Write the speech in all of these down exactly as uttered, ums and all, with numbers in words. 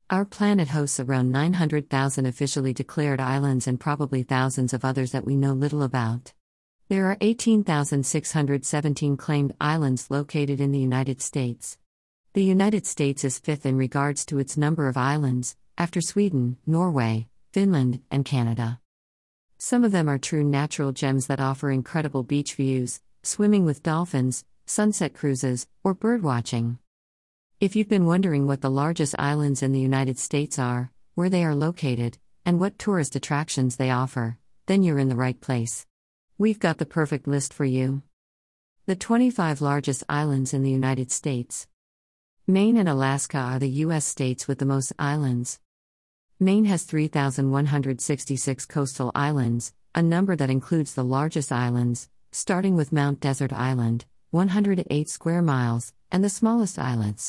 Our planet hosts around nine hundred thousand officially declared islands and probably thousands of others that we know little about. There are eighteen thousand six hundred seventeen claimed islands located in the United States. The United States is fifth in regards to its number of islands, after Sweden, Norway, Finland, and Canada. Some of them are true natural gems that offer incredible beach views, swimming with dolphins, sunset cruises, or birdwatching. If you've been wondering what the largest islands in the United States are, where they are located, and what tourist attractions they offer, then you're in the right place. We've got the perfect list for you. The twenty-five largest islands in the United States. Maine and Alaska are the U S states with the most islands. Maine has three thousand one hundred sixty-six coastal islands, a number that includes the largest islands, starting with Mount Desert Island, one hundred eight square miles, and the smallest islets.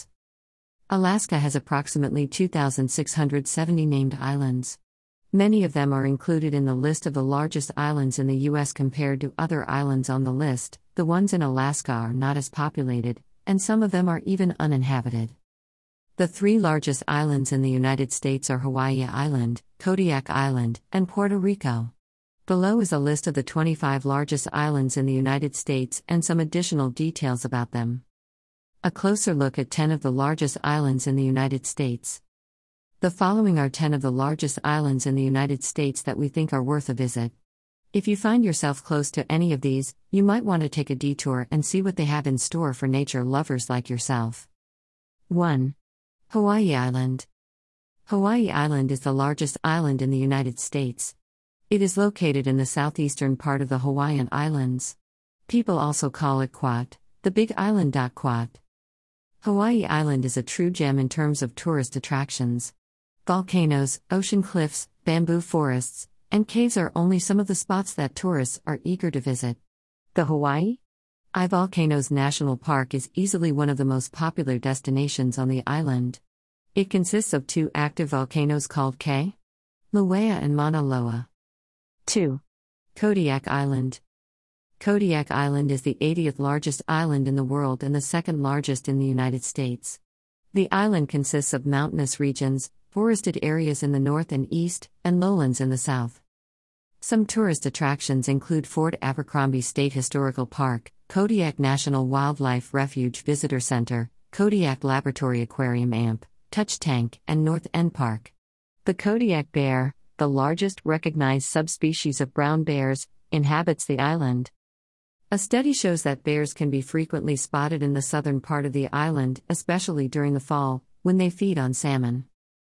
Alaska has approximately two thousand six hundred seventy named islands. Many of them are included in the list of the largest islands in the U S compared to other islands on the list. The ones in Alaska are not as populated, and some of them are even uninhabited. The three largest islands in the United States are Hawaii Island, Kodiak Island, and Puerto Rico. Below is a list of the twenty-five largest islands in the United States and some additional details about them. A closer look at ten of the largest islands in the United States. The following are ten of the largest islands in the United States that we think are worth a visit. If you find yourself close to any of these, you might want to take a detour and see what they have in store for nature lovers like yourself. one. Hawaii Island. Hawaii Island is the largest island in the United States. It is located in the southeastern part of the Hawaiian Islands. People also call it Quat, the Big Island. Quat. Hawaii Island is a true gem in terms of tourist attractions. Volcanoes, ocean cliffs, bamboo forests, and caves are only some of the spots that tourists are eager to visit. The Hawaii I Volcanoes National Park is easily one of the most popular destinations on the island. It consists of two active volcanoes called Kilauea and Mauna Loa. two. Kodiak Island. Kodiak Island is the eightieth largest island in the world and the second largest in the United States. The island consists of mountainous regions, forested areas in the north and east, and lowlands in the south. Some tourist attractions include Fort Abercrombie State Historical Park, Kodiak National Wildlife Refuge Visitor Center, Kodiak Laboratory Aquarium A M P, Touch Tank, and North End Park. The Kodiak bear, the largest recognized subspecies of brown bears, inhabits the island. A study shows that bears can be frequently spotted in the southern part of the island, especially during the fall, when they feed on salmon.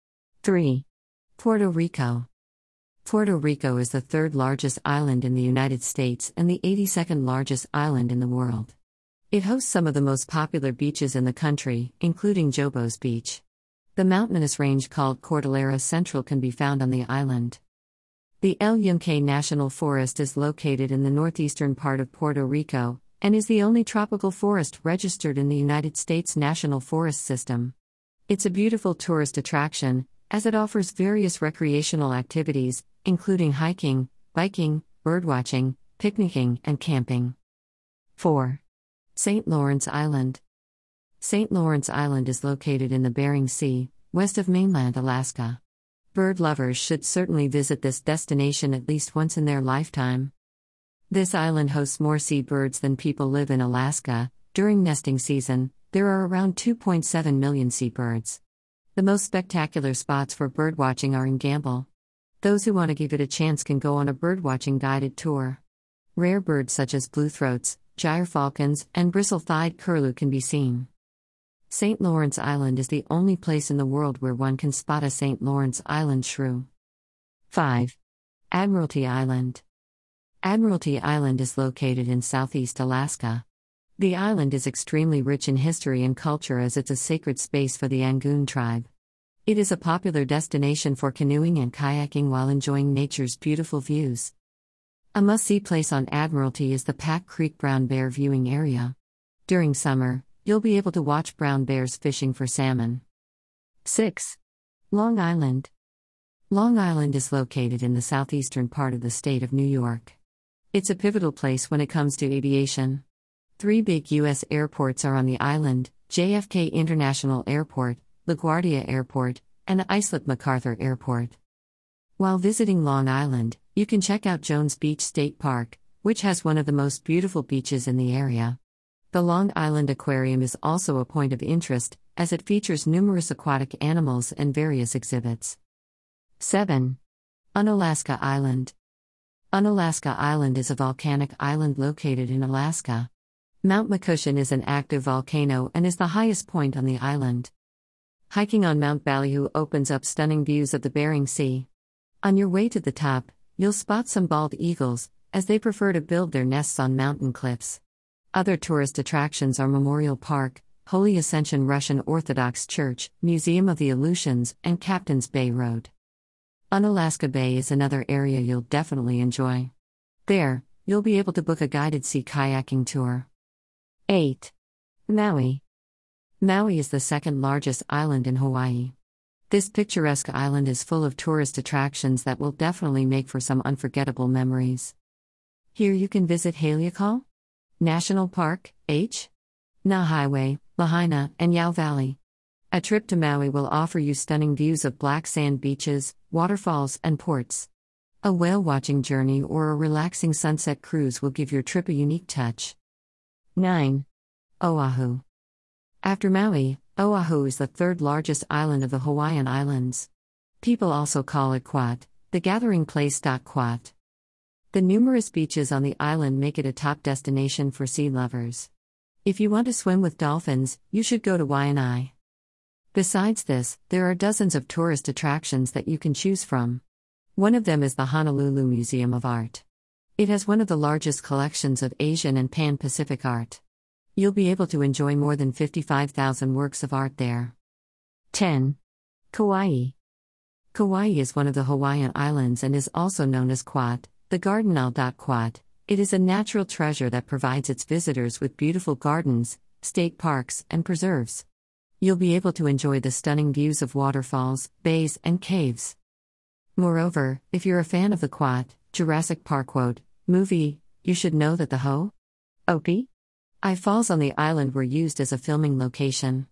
three. Puerto Rico. Puerto Rico is the third largest island in the United States and the eighty-second largest island in the world. It hosts some of the most popular beaches in the country, including Jobos Beach. The mountainous range called Cordillera Central can be found on the island. The El Yunque National Forest is located in the northeastern part of Puerto Rico, and is the only tropical forest registered in the United States National Forest System. It's a beautiful tourist attraction, as it offers various recreational activities, including hiking, biking, birdwatching, picnicking, and camping. four. Saint Lawrence Island. Saint Lawrence Island is located in the Bering Sea, west of mainland Alaska. Bird lovers should certainly visit this destination at least once in their lifetime. This island hosts more seabirds than people live in Alaska. During nesting season, there are around two point seven million seabirds. The most spectacular spots for birdwatching are in Gamble. Those who want to give it a chance can go on a birdwatching guided tour. Rare birds such as bluethroats, gyrfalcons, and bristle-thighed curlew can be seen. Saint Lawrence Island is the only place in the world where one can spot a Saint Lawrence Island shrew. five. Admiralty Island. Admiralty Island is located in southeast Alaska. The island is extremely rich in history and culture as it's a sacred space for the Angoon tribe. It is a popular destination for canoeing and kayaking while enjoying nature's beautiful views. A must-see place on Admiralty is the Pack Creek Brown Bear Viewing Area. During summer, you'll be able to watch brown bears fishing for salmon. six. Long Island. Long Island is located in the southeastern part of the state of New York. It's a pivotal place when it comes to aviation. Three big U S airports are on the island: J F K International Airport, LaGuardia Airport, and Islip MacArthur Airport. While visiting Long Island, you can check out Jones Beach State Park, which has one of the most beautiful beaches in the area. The Long Island Aquarium is also a point of interest, as it features numerous aquatic animals and various exhibits. seven. Unalaska Island. Unalaska Island is a volcanic island located in Alaska. Mount McCusheon is an active volcano and is the highest point on the island. Hiking on Mount Ballyhoo opens up stunning views of the Bering Sea. On your way to the top, you'll spot some bald eagles, as they prefer to build their nests on mountain cliffs. Other tourist attractions are Memorial Park, Holy Ascension Russian Orthodox Church, Museum of the Aleutians, and Captain's Bay Road. Unalaska Bay is another area you'll definitely enjoy. There, you'll be able to book a guided sea kayaking tour. eight. Maui. Maui is the second largest island in Hawaii. This picturesque island is full of tourist attractions that will definitely make for some unforgettable memories. Here you can visit Haleakala National Park, H. Na Highway, Lahaina, and Yao Valley. A trip to Maui will offer you stunning views of black sand beaches, waterfalls, and ports. A whale-watching journey or a relaxing sunset cruise will give your trip a unique touch. nine. Oahu. After Maui, Oahu is the third largest island of the Hawaiian Islands. People also call it Quat, the gathering place. Quat. The numerous beaches on the island make it a top destination for sea lovers. If you want to swim with dolphins, you should go to Waianae. Besides this, there are dozens of tourist attractions that you can choose from. One of them is the Honolulu Museum of Art. It has one of the largest collections of Asian and Pan-Pacific art. You'll be able to enjoy more than fifty-five thousand works of art there. ten. Kauai. Kauai is one of the Hawaiian Islands and is also known as Quat, the Garden Isle. Quat. It is a natural treasure that provides its visitors with beautiful gardens, state parks, and preserves. You'll be able to enjoy the stunning views of waterfalls, bays, and caves. Moreover, if you're a fan of the Quat, Jurassic Park quote, movie, you should know that the Ho? Opie? I Falls on the island were used as a filming location.